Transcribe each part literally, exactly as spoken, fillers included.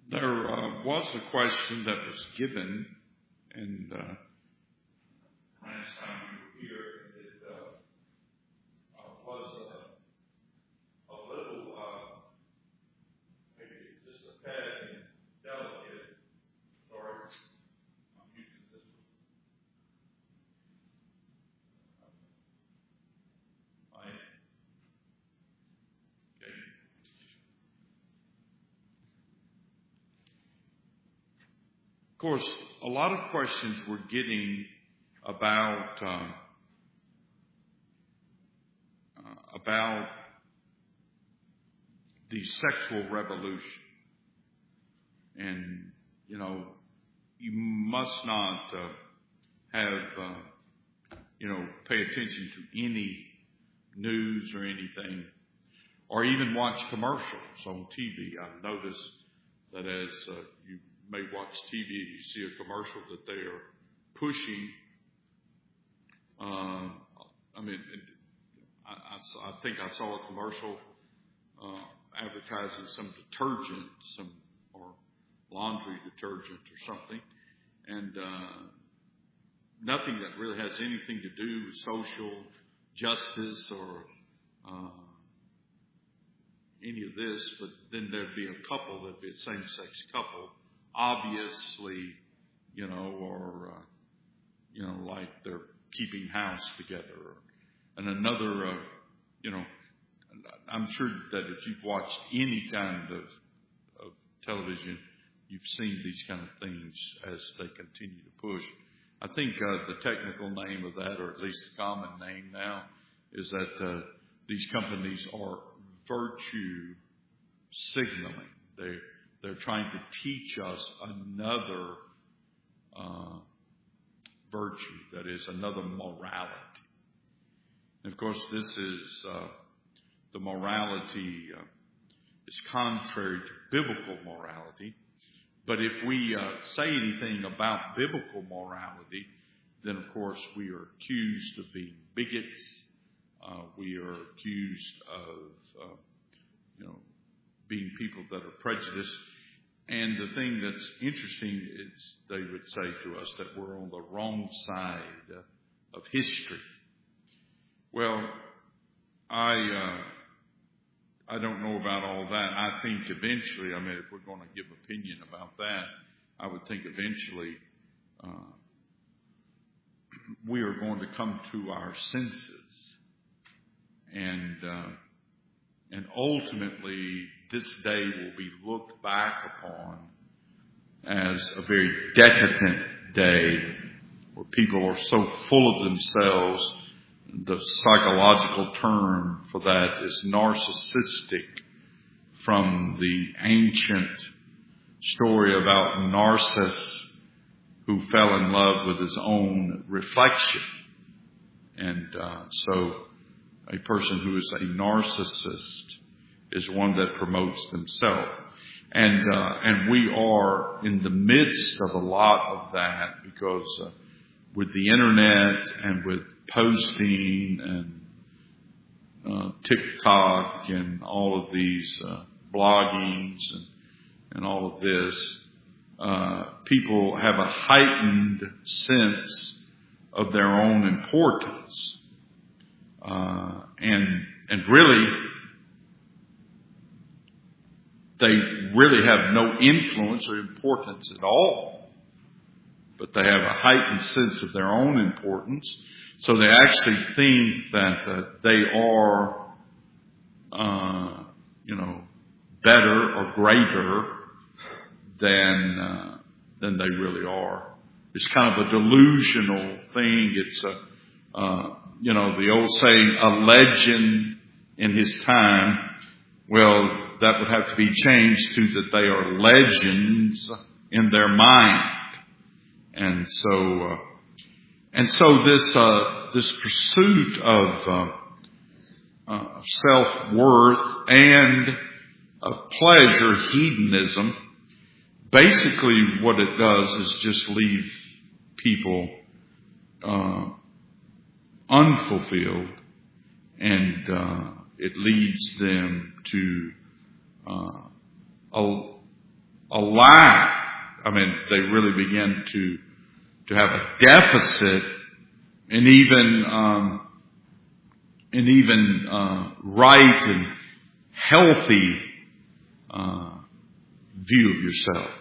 There uh, was a question that was given, and uh, last time we were here, it uh, uh, was a, a little, uh, maybe just a tad delicate. Sorry, I'm using this one. Right. Okay. Of course, a lot of questions we're getting about uh, uh, about the sexual revolution, and you know, you must not uh, have uh, you know pay attention to any news or anything, or even watch commercials on T V. I've noticed that as uh, you may watch T V, you see a commercial that they are pushing. Uh, I mean, it, I, I, I think I saw a commercial uh, advertising some detergent, some or laundry detergent or something, and uh, nothing that really has anything to do with social justice or uh, any of this. But then there'd be a couple, there'd be a same-sex couple, obviously, you know, or, uh, you know, like they're keeping house together. And another, uh, you know, I'm sure that if you've watched any kind of, of television, you've seen these kind of things as they continue to push. I think uh, the technical name of that, or at least the common name now, is that uh, these companies are virtue signaling. They They're trying to teach us another uh, virtue, that is, another morality. And of course, this is uh, the morality uh, is contrary to biblical morality. But if we uh, say anything about biblical morality, then of course we are accused of being bigots. Uh, we are accused of, uh, you know, being people that are prejudiced. And the thing that's interesting is they would say to us that we're on the wrong side of history. Well, I uh, I don't know about all that. I think eventually, I mean, if we're going to give opinion about that, I would think eventually uh, we are going to come to our senses, and uh, and ultimately this day will be looked back upon as a very decadent day where people are so full of themselves. The psychological term for that is narcissistic, from the ancient story about Narcissus who fell in love with his own reflection. And uh, so a person who is a narcissist is one that promotes themselves. And uh, and we are in the midst of a lot of that because uh, with the internet and with posting and uh, TikTok and all of these uh, bloggings and, and all of this, uh, people have a heightened sense of their own importance. Uh, and and really, they really have no influence or importance at all, but they have a heightened sense of their own importance. So they actually think that uh, they are, uh, you know, better or greater than uh, than they really are. It's kind of a delusional thing. It's a, uh, you know, the old saying, a legend in his time. Well, that would have to be changed to that they are legends in their mind. And so, uh, and so this, uh, this pursuit of, uh, uh, self-worth and of pleasure, hedonism, basically what it does is just leave people, uh, unfulfilled, and, uh, it leads them to, uh, a, a lack. I mean, they really begin to to have a deficit in even um, in even uh, right and healthy uh, view of yourself.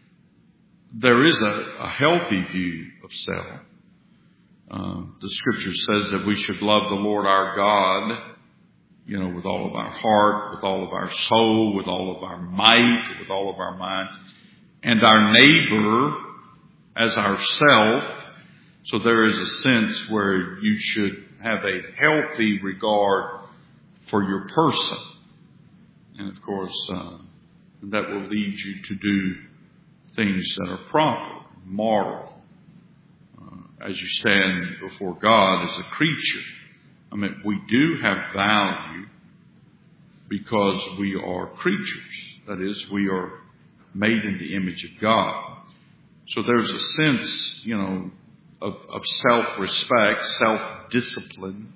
There is a, a healthy view of self. Uh, the Scripture says that we should love the Lord our God, you know, with all of our heart, with all of our soul, with all of our might, with all of our mind, and our neighbor as ourself. So there is a sense where you should have a healthy regard for your person. And of course, uh, that will lead you to do things that are proper, moral, uh, as you stand before God as a creature. I mean, we do have value because we are creatures. That is, we are made in the image of God. So there's a sense, you know, of, of self-respect, self-discipline.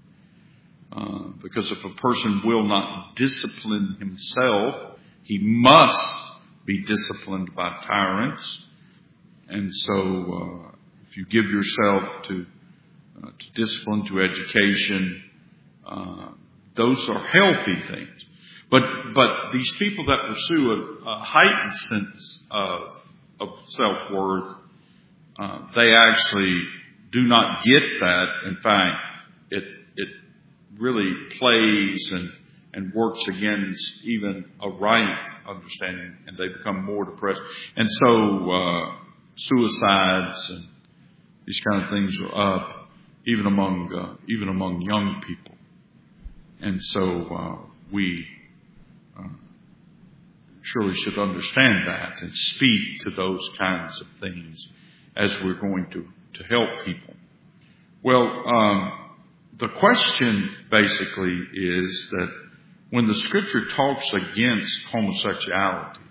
Uh, because if a person will not discipline himself, he must be disciplined by tyrants. And so uh, if you give yourself to, uh, to discipline, to education, uh, those are healthy things. But but these people that pursue a, a heightened sense of, of self-worth, uh, they actually do not get that. In fact, it it really plays and, and works against even a right understanding, and they become more depressed. And so uh, suicides and these kind of things are up, even among uh, even among young people. And so uh, we uh, surely should understand that and speak to those kinds of things as we're going to, to help people. Well, um, the question basically is that when the Scripture talks against homosexuality,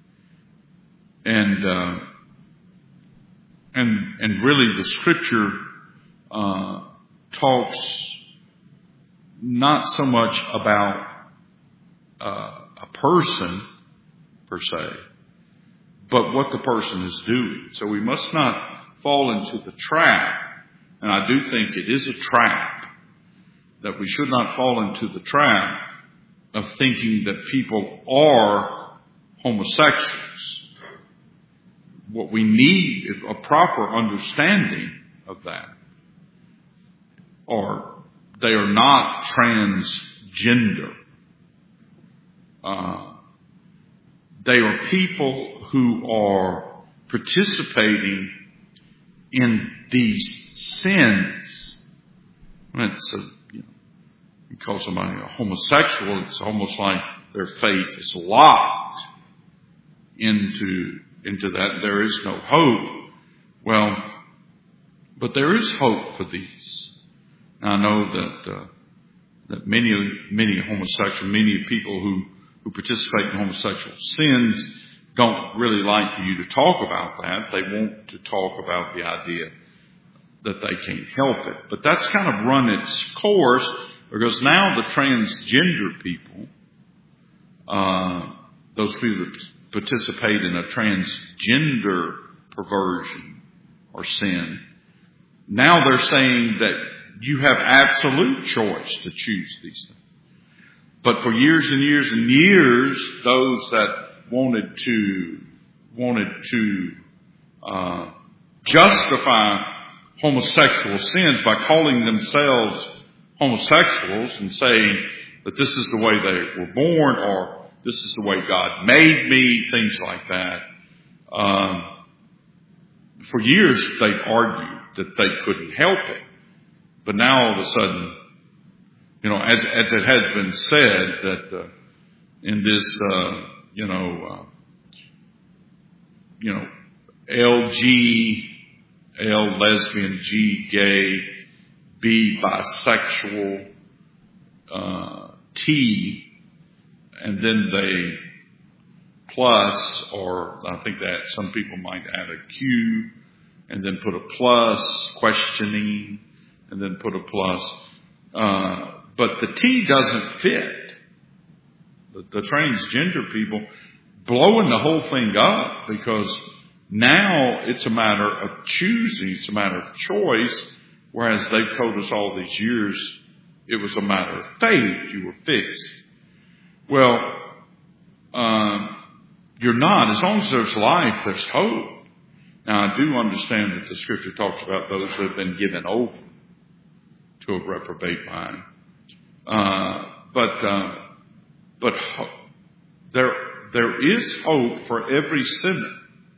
and uh, and and really the Scripture uh, talks not so much about uh, a person per se, but what the person is doing. So we must not fall into the trap, and I do think it is a trap, that we should not fall into the trap of thinking that people are homosexuals. What we need is a proper understanding of that. Or they are not transgender. Uh, they are people who are participating in these sins. It's a, you know, you call somebody a homosexual, it's almost like their fate is locked into, into that. There is no hope. Well, but there is hope for these. I know that uh, that many many homosexual, many people who, who participate in homosexual sins don't really like for you to talk about that. They want to talk about the idea that they can't help it. But that's kind of run its course, because now the transgender people, uh, those people that participate in a transgender perversion or sin, now they're saying that you have absolute choice to choose these things. But for years and years and years, those that wanted to wanted to uh, justify homosexual sins by calling themselves homosexuals and saying that this is the way they were born, or this is the way God made me, things like that. Um, for years, they've argued that they couldn't help it. But now all of a sudden, you know, as as it has been said, that uh, in this, uh, you know, uh, you know, L G, L lesbian, G gay, B bisexual, uh, T, and then they plus, or I think that some people might add a Q, and then put a plus, questioning, and then put a plus. Uh, but the T doesn't fit. The, the transgender people blowing the whole thing up, because now it's a matter of choosing. It's a matter of choice, whereas they've told us all these years it was a matter of faith. You were fixed. Well, uh, you're not. As long as there's life, there's hope. Now, I do understand that the Scripture talks about those who have been given over to a reprobate mind. Uh, but uh, but ho- there there is hope for every sinner.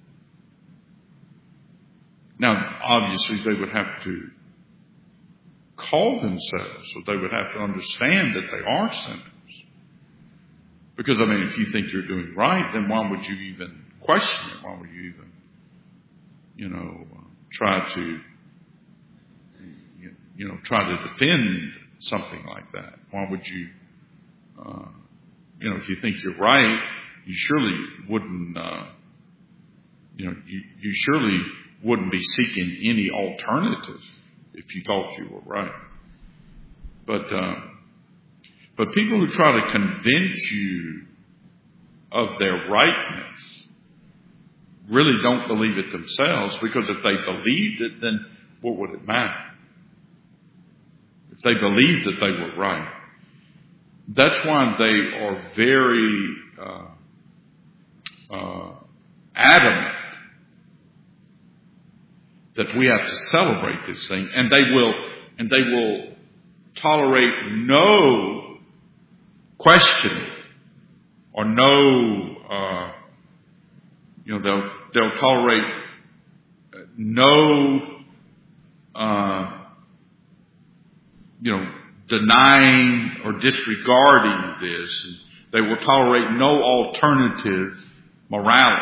Now, obviously, they would have to call themselves, so they would have to understand that they are sinners. Because, I mean, if you think you're doing right, then why would you even question it? Why would you even, you know, uh, try to, you, you know, try to defend something like that? Why would you, uh, you know, if you think you're right, you surely wouldn't, uh, you know, you, you surely wouldn't be seeking any alternative if you thought you were right. But, uh, but people who try to convince you of their rightness really don't believe it themselves, because if they believed it, then what would it matter? If they believed that they were right. That's why they are very uh, uh, adamant that we have to celebrate this thing, and they will, and they will tolerate no questioning or no, uh, you know, they'll they'll tolerate no, uh, you know, denying or disregarding this. And they will tolerate no alternative morality.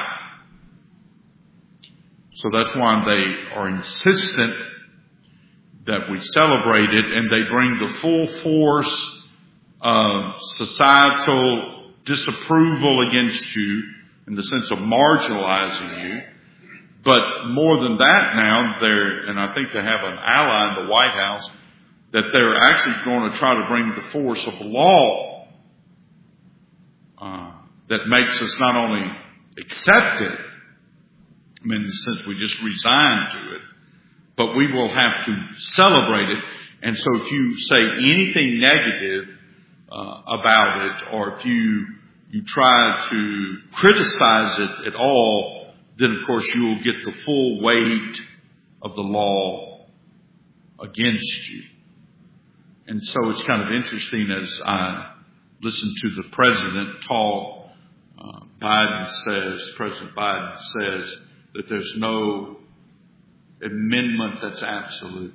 So that's why they are insistent that we celebrate it, and they bring the full force of societal disapproval against you in the sense of marginalizing you. But more than that now, they're, and I think they have an ally in the White House, that they're actually going to try to bring the force of law uh, that makes us not only accept it, I mean, in the sense we just resign to it, but we will have to celebrate it. And so if you say anything negative uh, about it, or if you you try to criticize it at all, then of course you will get the full weight of the law against you. And so it's kind of interesting as I listen to the president talk. Uh, Biden says, President Biden says that there's no amendment that's absolute.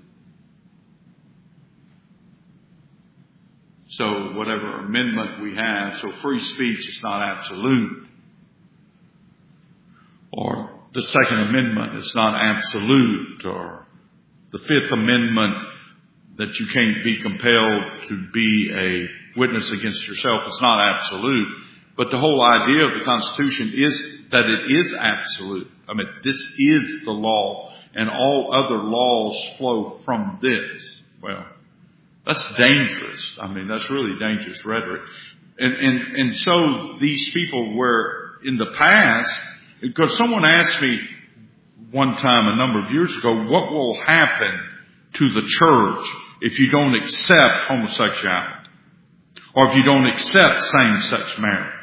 So whatever amendment we have, so free speech is not absolute. Or the Second Amendment is not absolute. Or the Fifth Amendment, that you can't be compelled to be a witness against yourself, is not absolute. But the whole idea of the Constitution is that it is absolute. I mean, this is the law, and all other laws flow from this. Well, that's dangerous. I mean, that's really dangerous rhetoric. And, and, and so these people were in the past, because someone asked me one time a number of years ago, what will happen to the church if you don't accept homosexuality, or if you don't accept same-sex marriage?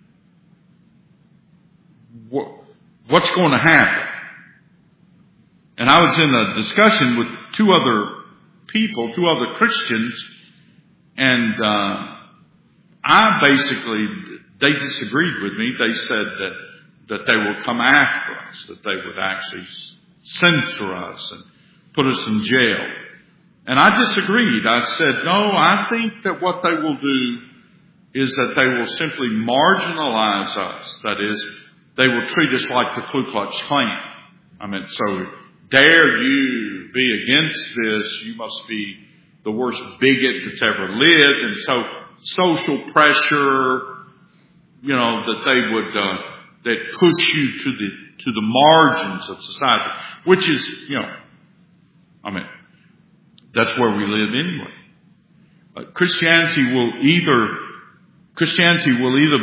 What, what's going to happen? And I was in a discussion with two other people, two other Christians, and uh, I basically, they disagreed with me. They said that that they will come after us, that they would actually censor us and put us in jail. And I disagreed. I said, no, I think that what they will do is that they will simply marginalize us. That is, they will treat us like the Ku Klux Klan. I mean, so dare you be against this, you must be the worst bigot that's ever lived. And so social pressure, you know, that they would, uh, that push you to the, to the margins of society, which is, you know, I mean, that's where we live anyway. Uh, Christianity will either, Christianity will either be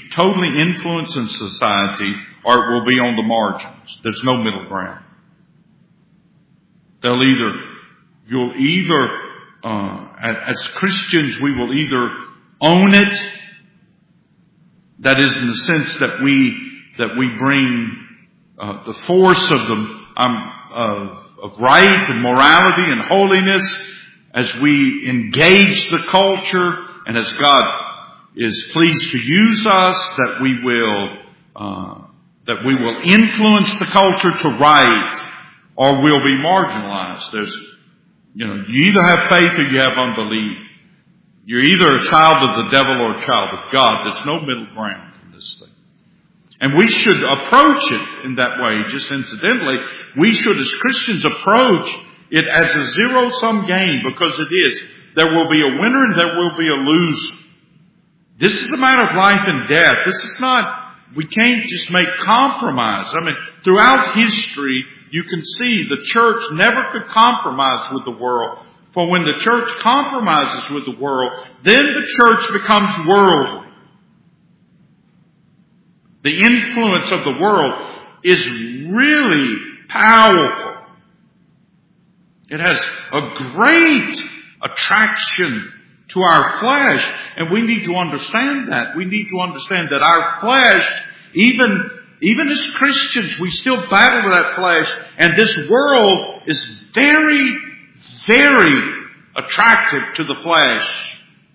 totally influence in society or it will be on the margins. There's no middle ground. They'll either, you'll either, uh, as Christians, we will either own it. That is in the sense that we, that we bring uh, the force of the, um, of, of right and morality and holiness as we engage the culture and as God is pleased to use us, that we will, uh, that we will influence the culture to right, or we'll be marginalized. There's, you know, you either have faith or you have unbelief. You're either a child of the devil or a child of God. There's no middle ground in this thing. And we should approach it in that way, just incidentally. We should, as Christians, approach it as a zero-sum game, because it is. There will be a winner and there will be a loser. This is a matter of life and death. This is not, we can't just make compromise. I mean, throughout history, you can see the church never could compromise with the world. For when the church compromises with the world, then the church becomes worldly. The influence of the world is really powerful. It has a great attraction to our flesh, and we need to understand that. We need to understand that our flesh, even, even as Christians, we still battle with that flesh, and this world is very, very attractive to the flesh.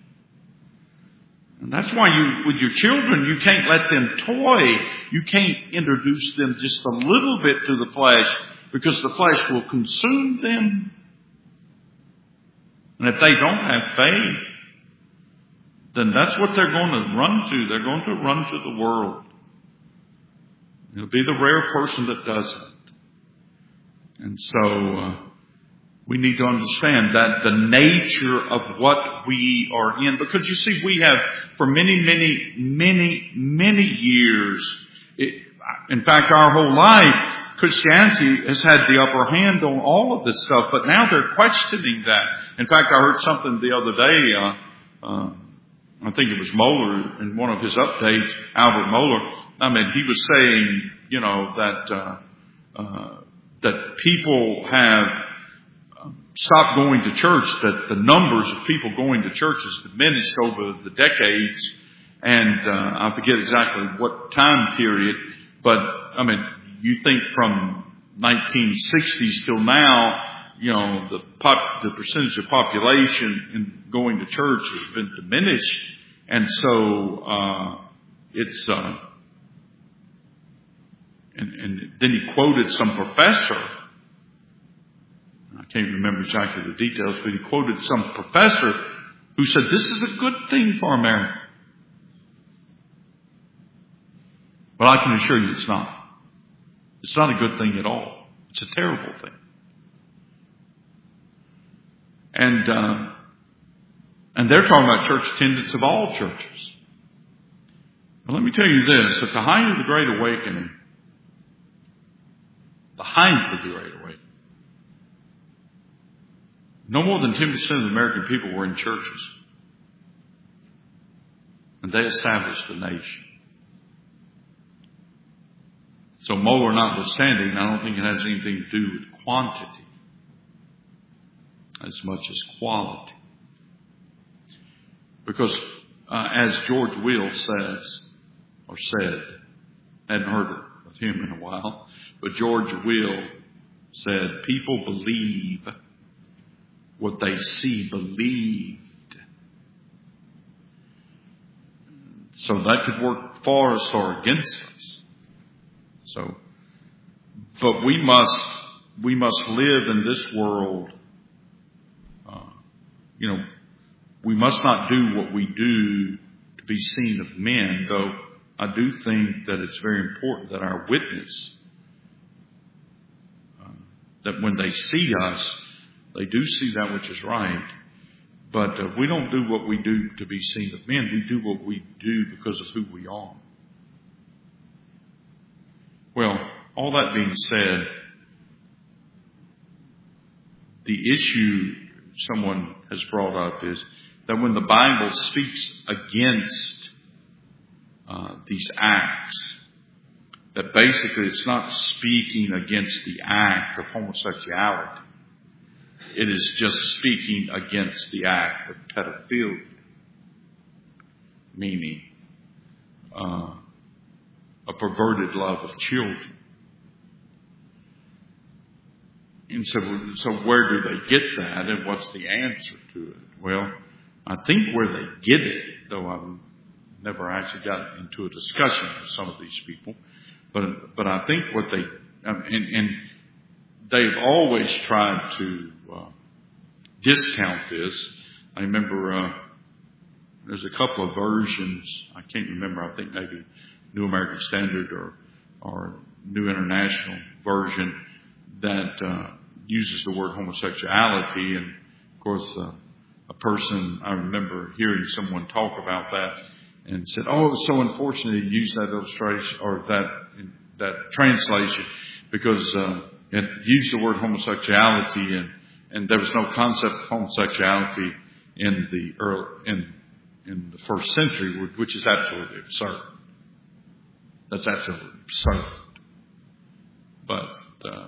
And that's why you, with your children, you can't let them toy. You can't introduce them just a little bit to the flesh, because the flesh will consume them. And if they don't have faith, then that's what they're going to run to. They're going to run to the world. It'll be the rare person that does it. And so uh, we need to understand that the nature of what we are in. Because you see, we have for many, many, many, many years, it, in fact, our whole life, Christianity has had the upper hand on all of this stuff, but now they're questioning that. In fact, I heard something the other day, uh, uh, I think it was Mohler in one of his updates, Albert Mohler. I mean, he was saying, you know, that, uh, uh, that people have stopped going to church, that the numbers of people going to church has diminished over the decades. And, uh, I forget exactly what time period, but I mean, you think from nineteen sixties till now, you know, the pop, the percentage of population in going to church has been diminished. And so, uh, it's, uh, and, and then he quoted some professor. I can't remember exactly the details, but he quoted some professor who said, this is a good thing for America. But I can assure you it's not. It's not a good thing at all. It's a terrible thing. And, uh, and they're talking about church attendance of all churches. Well, let me tell you this. At the height of the Great Awakening, the height of the Great Awakening, no more than ten percent of the American people were in churches. And they established a nation. So Mohler notwithstanding, I don't think it has anything to do with quantity as much as quality. Because uh, as George Will says, or said, I hadn't heard of him in a while, but George Will said, people believe what they see believed. So that could work for us or against us. So, but we must, we must live in this world, uh, you know, we must not do what we do to be seen of men, though I do think that it's very important that our witness, uh, that when they see us, they do see that which is right. But uh, we don't do what we do to be seen of men. We do what we do because of who we are. Well, all that being said, the issue someone has brought up is that when the Bible speaks against uh, these acts, that basically it's not speaking against the act of homosexuality. It is just speaking against the act of pedophilia, meaning uh, a perverted love of children. And so, so where do they get that, and what's the answer to it? Well, I think where they get it, though I've never actually got into a discussion with some of these people, but but I think what they um, and, and they've always tried to uh, discount this. I remember uh, there's a couple of versions. I can't remember. I think maybe New American Standard or or New International Version that uh, uses the word homosexuality, and of course. Uh, A person, I remember hearing someone talk about that and said, oh, it was so unfortunate he used that illustration or that that translation because uh, it used the word homosexuality and, and there was no concept of homosexuality in the early, in in the first century, which is absolutely absurd. That's absolutely absurd. But uh,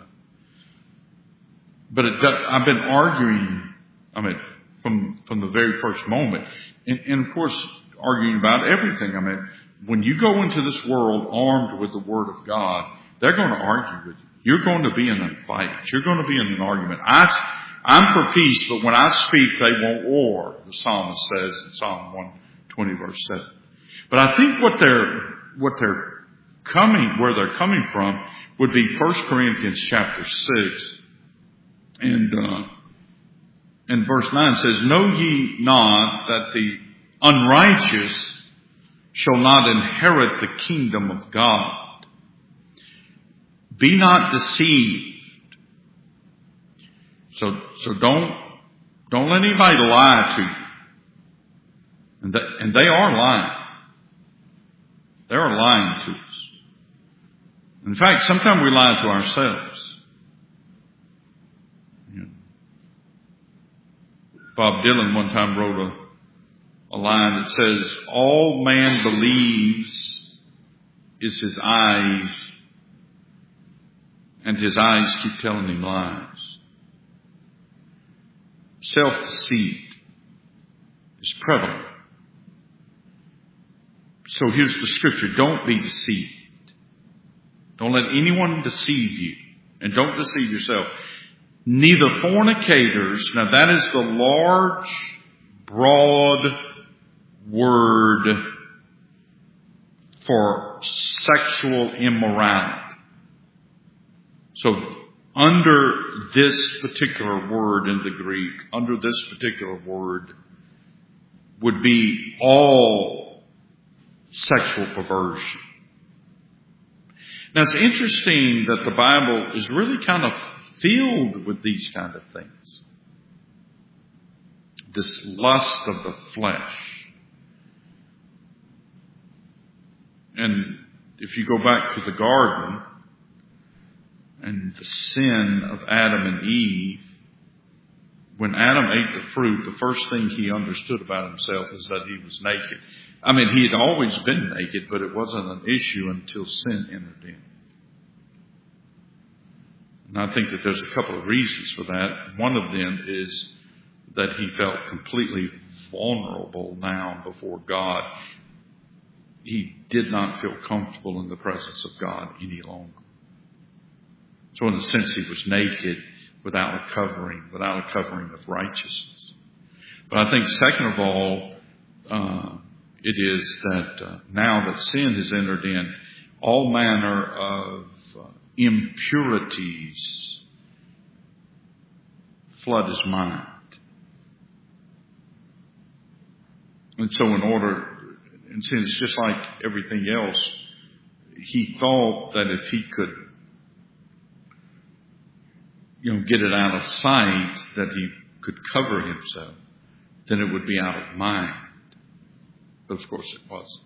but it, I've been arguing. I mean. From from the very first moment. And, and of course, arguing about everything. I mean, when you go into this world armed with the Word of God, they're going to argue with you. You're going to be in a fight. You're going to be in an argument. I, I'm for peace, but when I speak, they want war, the psalmist says in Psalm one twenty, verse seven. But I think what they're, what they're coming, where they're coming from would be First Corinthians chapter six. And, uh, And verse nine says, know ye not that the unrighteous shall not inherit the kingdom of God? Be not deceived. So, so don't, don't let anybody lie to you. And, that, and they are lying. They are lying to us. In fact, sometimes we lie to ourselves. Bob Dylan one time wrote a, a line that says, all man believes is his eyes, and his eyes keep telling him lies. Self-deceit is prevalent. So here's the scripture. Don't be deceived. Don't let anyone deceive you. And don't deceive yourself. Neither fornicators, now that is the large, broad word for sexual immorality. So under this particular word in the Greek, under this particular word would be all sexual perversion. Now it's interesting that the Bible is really kind of filled with these kind of things. This lust of the flesh. And if you go back to the garden and the sin of Adam and Eve, when Adam ate the fruit, the first thing he understood about himself is that he was naked. I mean, he had always been naked, but it wasn't an issue until sin entered in. And I think that there's a couple of reasons for that. One of them is that he felt completely vulnerable now before God. He did not feel comfortable in the presence of God any longer. So in a sense, he was naked without a covering, without a covering of righteousness. But I think second of all, uh, it is that uh, now that sin has entered in, all manner of uh, impurities flood his mind. And so in order, and since it's just like everything else, he thought that if he could, you know, get it out of sight, that he could cover himself, then it would be out of mind. But of course it wasn't.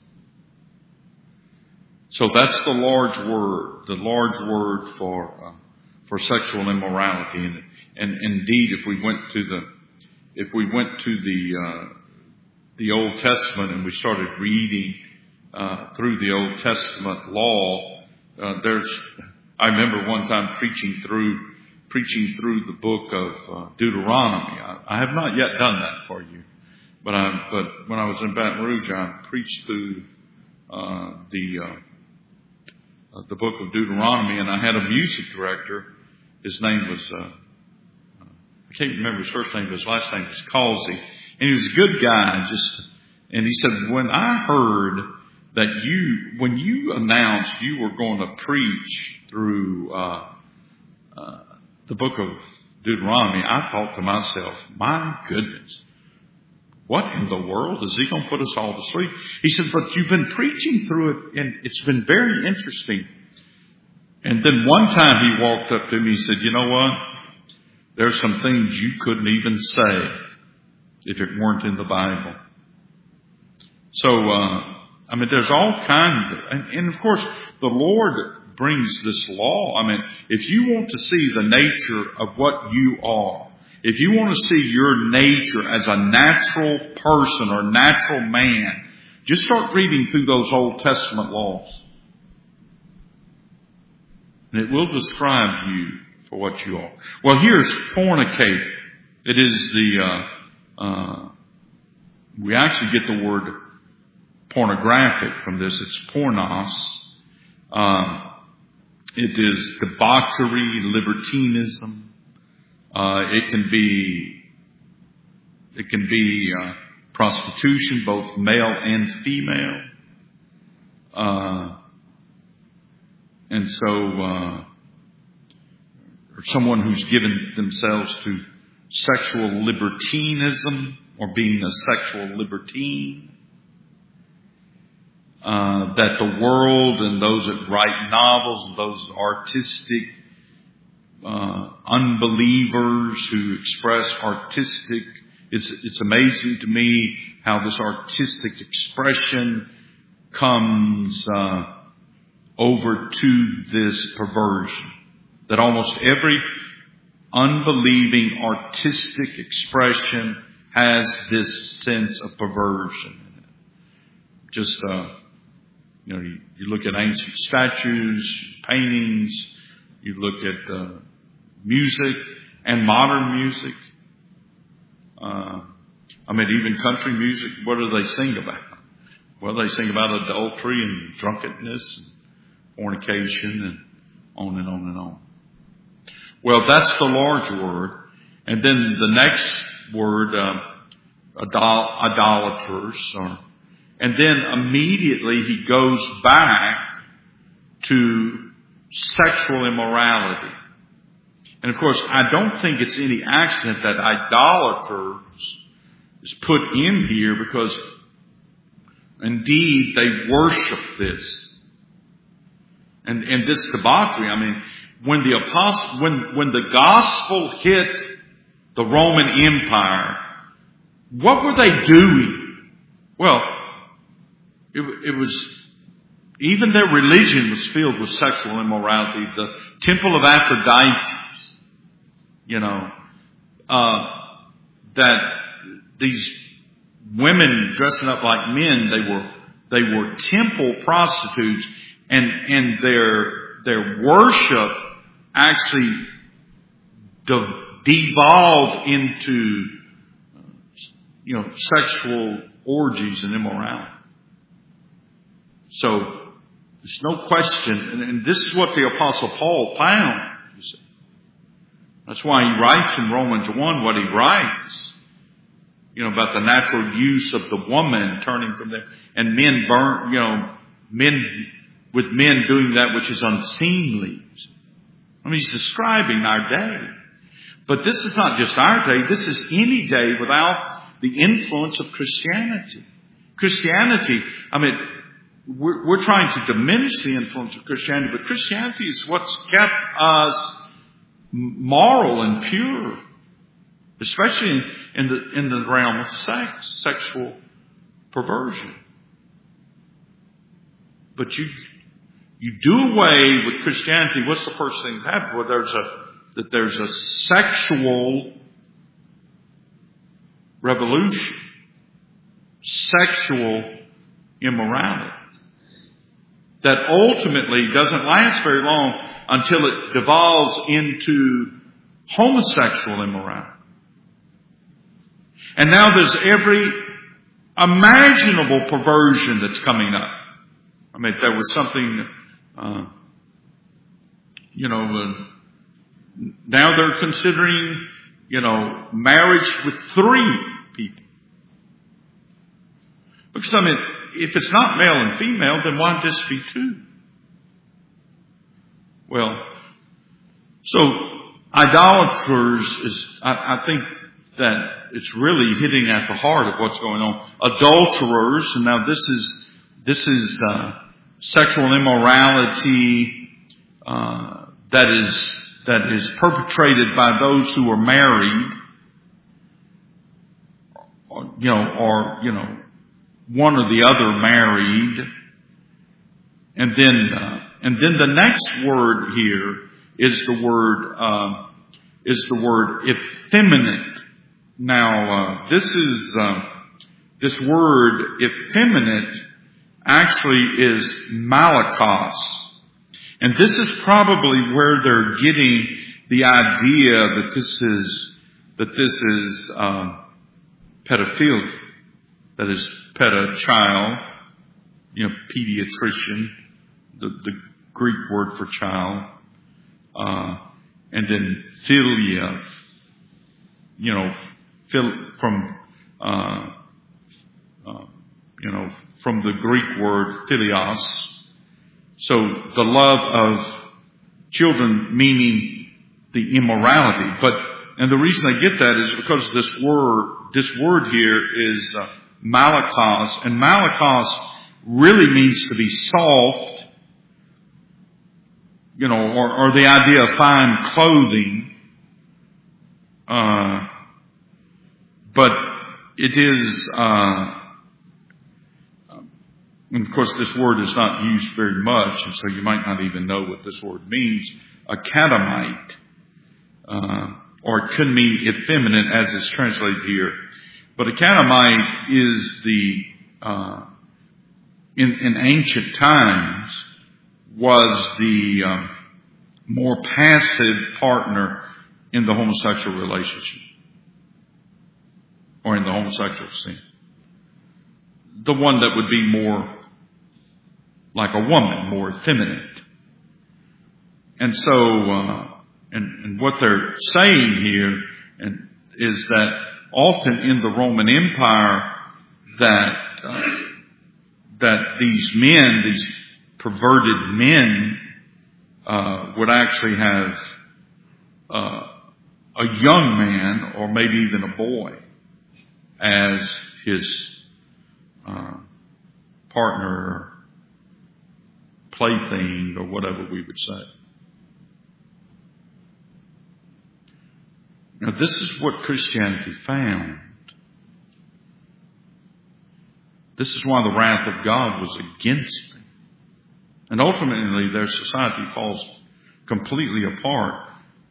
So that's the large word, the large word for uh, for sexual immorality. And, and indeed, if we went to the if we went to the uh, the Old Testament and we started reading uh, through the Old Testament law. Uh, there's, I remember one time preaching through, preaching through the book of uh, Deuteronomy. I, I have not yet done that for you, but I, but when I was in Baton Rouge, I preached through uh, the uh, uh, the book of Deuteronomy, and I had a music director. His name was uh, I can't remember his first name, but his last name was Causey, and he was a good guy. Just and he said, when I heard that you, when you announced you were going to preach through uh, uh, the book of Deuteronomy, I thought to myself, my goodness, what in the world is he going to put us all to sleep? He said, but you've been preaching through it, and it's been very interesting. And then one time he walked up to me and said, you know what? There's some things you couldn't even say if it weren't in the Bible. So, uh, I mean, there's all kinds of, and, and of course, the Lord brings this law. I mean, if you want to see the nature of what you are, if you want to see your nature as a natural person or natural man, just start reading through those Old Testament laws. And it will describe you for what you are. Well, here's fornicate. It is the, uh, uh, we actually get the word pornographic from this. It's pornos. Uh, it is debauchery, libertinism. Uh, it can be, it can be, uh, prostitution, both male and female. Uh, and so, uh, or someone who's given themselves to sexual libertinism or being a sexual libertine. Uh, that the world and those that write novels and those artistic uh, unbelievers who express artistic, it's, it's amazing to me how this artistic expression comes uh, over to this perversion. That almost every unbelieving artistic expression has this sense of perversion. Just, uh, you know, you, you look at ancient statues, paintings, you look at uh, music and modern music. Uh, I mean, even country music, what do they sing about? Well, they sing about adultery and drunkenness and fornication and on and on and on. Well, that's the large word. And then the next word, uh, idol- idolaters. Or, and then immediately he goes back to sexual immorality. And of course, I don't think it's any accident that idolaters is put in here, because indeed they worship this. And, and this debauchery, I mean, when the apostle, when, when the gospel hit the Roman Empire, what were they doing? Well, it, it was, even their religion was filled with sexual immorality. The temple of Aphrodite, you know, uh, that these women dressing up like men, they were, they were temple prostitutes, and, and their, their worship actually de- devolved into, you know, sexual orgies and immorality. So there's no question, and, and this is what the Apostle Paul found. You see. That's why he writes in Romans one what he writes, you know, about the natural use of the woman turning from them, and men burn, you know, men with men doing that which is unseemly. I mean, he's describing our day. But this is not just our day. This is any day without the influence of Christianity. Christianity, I mean, we're, we're trying to diminish the influence of Christianity, but Christianity is what's kept us moral and pure, especially in, in the in the realm of sex, sexual perversion. But you you do away with Christianity. What's the first thing that happens? Well, there's a that there's a sexual revolution, sexual immorality. that ultimately doesn't last very long until it devolves into homosexual immorality. And now there's every imaginable perversion that's coming up. I mean, if there was something, uh, you know, uh, now they're considering, you know, marriage with three people. Because, I mean, if it's not male and female, then why just be two? Well, so idolaters is, I, I think that it's really hitting at the heart of what's going on. Adulterers, and now this is, this is, uh, sexual immorality, uh, that is, that is perpetrated by those who are married, or, you know, or, you know, one or the other married. And then, uh, and then the next word here is the word, uh, is the word effeminate. Now, uh, this is, uh, this word effeminate actually is malakos. And this is probably where they're getting the idea that this is, that this is, um, pedophilia. That is peda, child, you know, pediatrician, the, the Greek word for child, uh, and then philia, you know, phil, from, uh, uh, you know, from the Greek word philios. So the love of children, meaning the immorality. But, and the reason I get that is because this word, this word here is, uh, malakos, and malakos really means to be soft, you know, or, or the idea of fine clothing. Uh, but it is, uh, and of course this word is not used very much, and so you might not even know what this word means. A catamite, uh, or it could mean effeminate as it's translated here. But a catamite is the, uh, in, in ancient times, was the um, more passive partner in the homosexual relationship or in the homosexual sin. The one that would be more like a woman, more effeminate. And so, uh, and, and what they're saying here and is that often in the Roman Empire that uh, that these men, these perverted men, uh, would actually have uh, a young man or maybe even a boy as his uh, partner or plaything or whatever we would say. Now, this is what Christianity found. This is why the wrath of God was against them. And ultimately, their society falls completely apart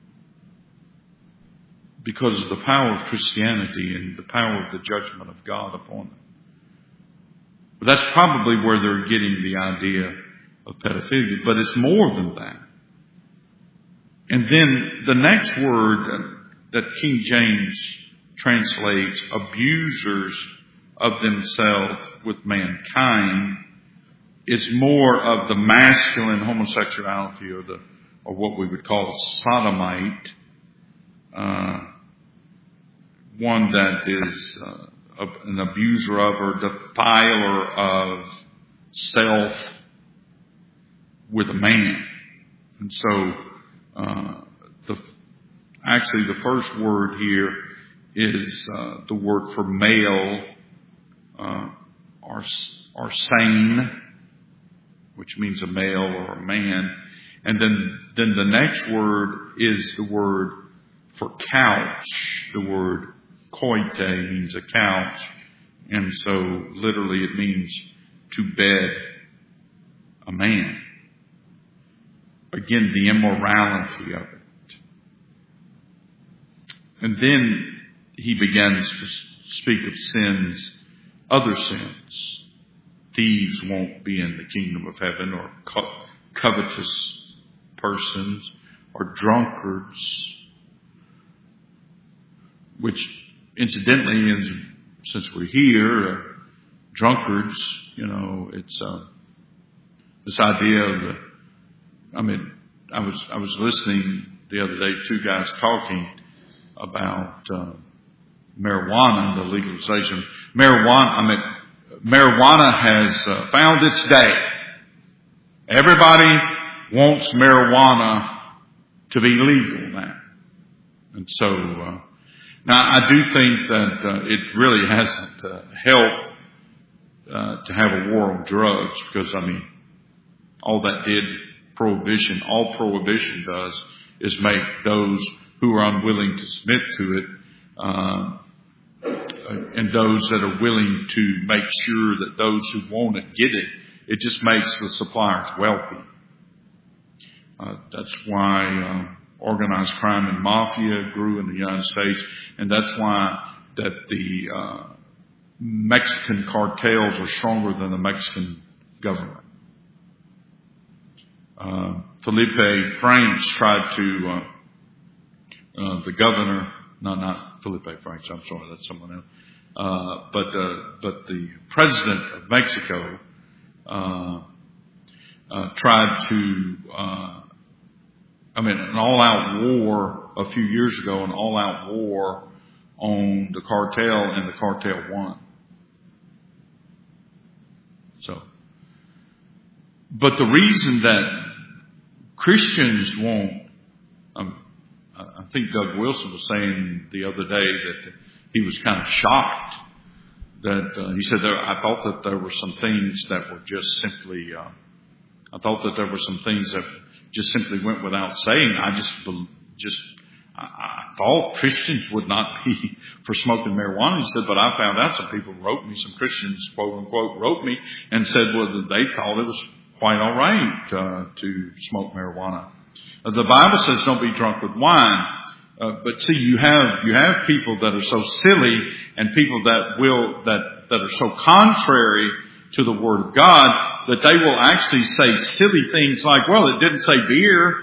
because of the power of Christianity and the power of the judgment of God upon them. But that's probably where they're getting the idea of pedophilia. But it's more than that. And then the next word that King James translates, abusers of themselves with mankind, is more of the masculine homosexuality, or the or what we would call sodomite, uh, one that is uh, an abuser of or defiler of self with a man. And so uh, the actually the first word here is uh, the word for male, uh, or or sane, which means a male or a man. And then, then the next word is the word for couch. The word koite means a couch. And so literally it means to bed a man. Again, the immorality of it. And then he begins to speak of sins, other sins. thieves won't be in the kingdom of heaven, or co- covetous persons, or drunkards, which incidentally, in, since we're here, uh, drunkards, you know, it's uh, this idea of the, I mean, I was I was listening the other day to two guys talking about uh, marijuana and the legalization. Marijuana, I mean, marijuana has uh, found its day. Everybody wants marijuana to be legal now. And so, uh, now I do think that uh, it really hasn't uh, helped uh, to have a war on drugs, because, I mean, all that did, prohibition, all prohibition does is make those who are unwilling to submit to it, uh, and those that are willing to make sure that those who want it get it. It just makes the suppliers wealthy. Uh, that's why uh, organized crime and mafia grew in the United States, and that's why that the uh, Mexican cartels are stronger than the Mexican government. Uh, Felipe Franks tried to, uh, uh, the governor, no, not Felipe Franks, I'm sorry, that's someone else, uh, but, uh, but the president of Mexico, uh, uh, tried to, uh, I mean, an all-out war a few years ago, an all-out war on the cartel, and the cartel won. So, but the reason that Christians won't, um, I think Doug Wilson was saying the other day that he was kind of shocked that uh, he said, there, I thought that there were some things that were just simply, uh, I thought that there were some things that just simply went without saying. I just, just, I, I thought Christians would not be for smoking marijuana. He said, but I found out some people wrote me, some Christians, quote unquote, wrote me and said, well, they thought it was quite all right uh, to smoke marijuana. Uh, the Bible says don't be drunk with wine. Uh, but see, you have you have people that are so silly, and people that will that that are so contrary to the Word of God that they will actually say silly things like, "Well, it didn't say beer,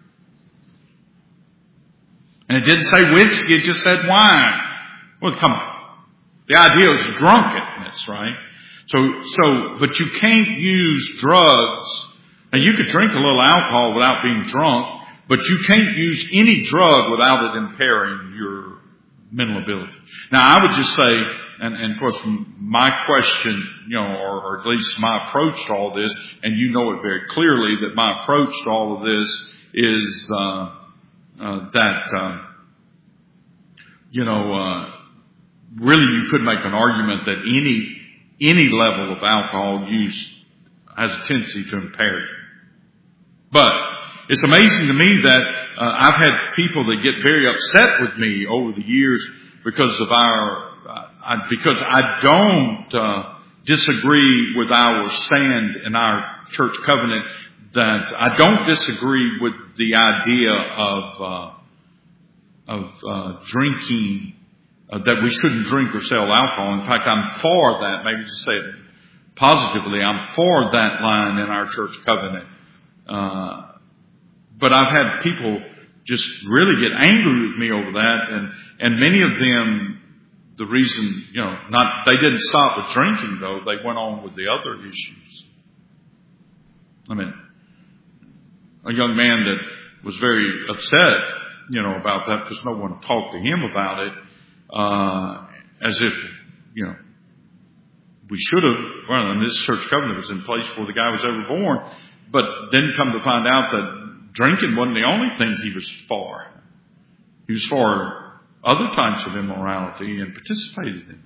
and it didn't say whiskey; it just said wine." Well, come on, the idea is drunkenness, right? So, so, but you can't use drugs. Now, you could drink a little alcohol without being drunk, but you can't use any drug without it impairing your mental ability. Now, I would just say, and, and of course, my question, you know, or, or at least my approach to all this, and you know it very clearly that my approach to all of this is uh, uh, that, uh, you know, uh, really you could make an argument that any any level of alcohol use has a tendency to impair you. But it's amazing to me that uh, I've had people that get very upset with me over the years because of our, uh, I, because I don't uh, disagree with our stand in our church covenant, that I don't disagree with the idea of uh, of uh, drinking. Uh, that we shouldn't drink or sell alcohol. In fact, I'm for that. Maybe just say it positively. I'm for that line in our church covenant. Uh, but I've had people just really get angry with me over that, and and many of them, the reason, you know, not they didn't stop with drinking though. They went on with the other issues. I mean, a young man that was very upset, you know, about that because no one talked to him about it. Uh, as if, you know, we should have, well, and this church covenant was in place before the guy was ever born, but then come to find out that drinking wasn't the only thing he was for. He was for other types of immorality and participated in.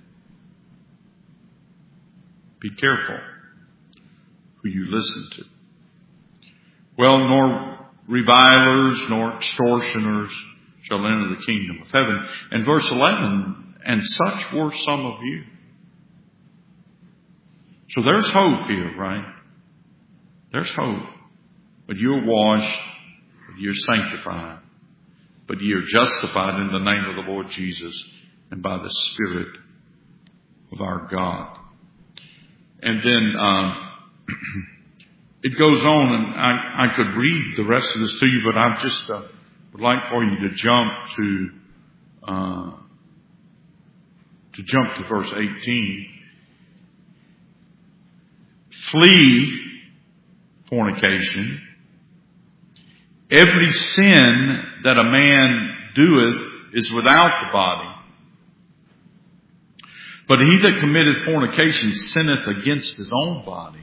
Be careful who you listen to. Well, nor revilers, nor extortioners shall enter the kingdom of heaven. And verse eleven, and such were some of you. So there's hope here, right? There's hope. But you're washed, but you're sanctified, but you're justified in the name of the Lord Jesus and by the Spirit of our God. And then uh, it goes on, and I, I could read the rest of this to you, but I just uh, would like for you to jump to uh, to jump to verse eighteen. Flee fornication. Every sin that a man doeth is without the body. But he that committeth fornication sinneth against his own body.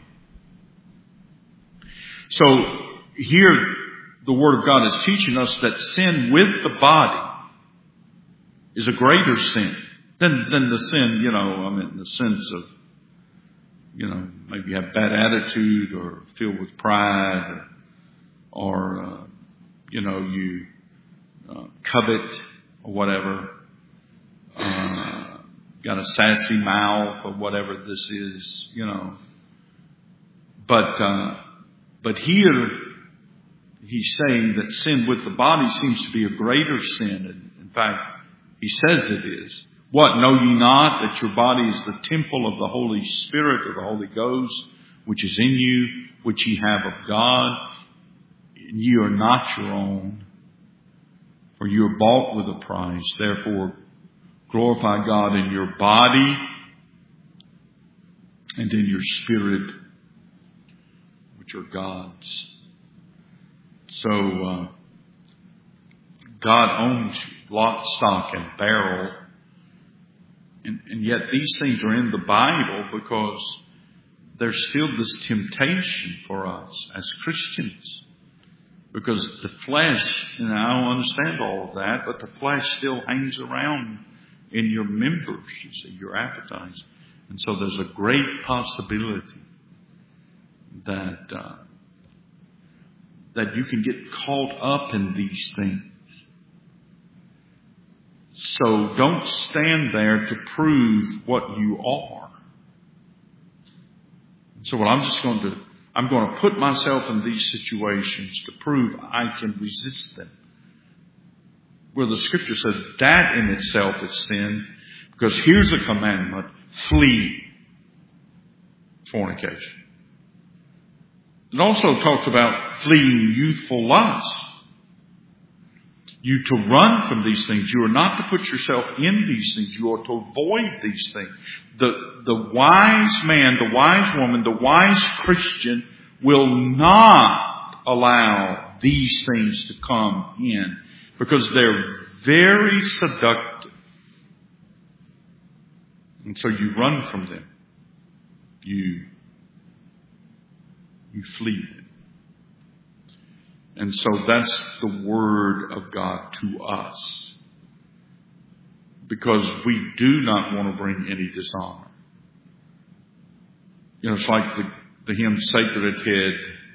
So here the Word of God is teaching us that sin with the body is a greater sin than, than the sin, you know, I mean, in the sense of, you know, maybe you have bad attitude or filled with pride or, or uh, you know, you uh, covet or whatever, uh, got a sassy mouth or whatever this is, you know. But, uh, but here he's saying that sin with the body seems to be a greater sin. In fact, he says it is. What, know ye not that your body is the temple of the Holy Spirit or the Holy Ghost, which is in you, which ye have of God? And ye are not your own, for you are bought with a price. Therefore, glorify God in your body and in your spirit, which are God's. So, uh, God owns you, lock, stock, and barrel. And, and yet these things are in the Bible because there's still this temptation for us as Christians. Because the flesh, and I don't understand all of that, but the flesh still hangs around in your members, you see, your appetites. And so there's a great possibility that uh, that you can get caught up in these things. So don't stand there to prove what you are. So what I'm just going to, I'm going to put myself in these situations to prove I can resist them. Where the scripture says that in itself is sin, because here's a commandment: flee fornication. It also talks about fleeing youthful lusts. You to run from these things. You are not to put yourself in these things. You are to avoid these things. The, the wise man, the wise woman, the wise Christian will not allow these things to come in because they're very seductive. And so you run from them. You, you flee them. And so that's the Word of God to us. Because we do not want to bring any dishonor. You know, it's like the, the hymn Sacred Head,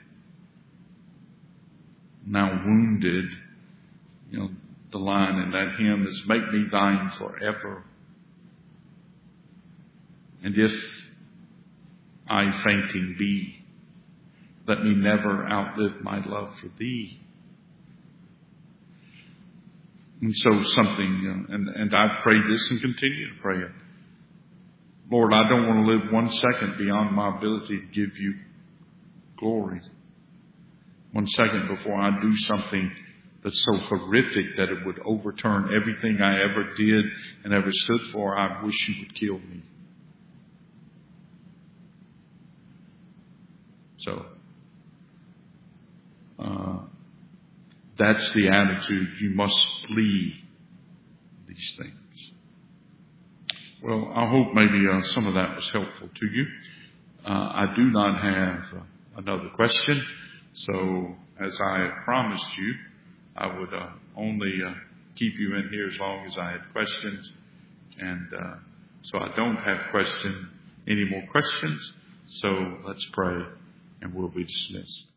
now wounded. You know, the line in that hymn is, make me thine forever. And if I fainting be, let me never outlive my love for thee. And so something, and, and I've prayed this and continue to pray it. Lord, I don't want to live one second beyond my ability to give you glory. One second before I do something that's so horrific that it would overturn everything I ever did and ever stood for. I wish you would kill me. So, Uh, that's the attitude. You must flee these things. Well, I hope maybe uh, some of that was helpful to you. Uh, I do not have uh, another question. So, as I promised you, I would uh, only uh, keep you in here as long as I had questions. And uh, so I don't have question, any more questions. So let's pray and we'll be dismissed.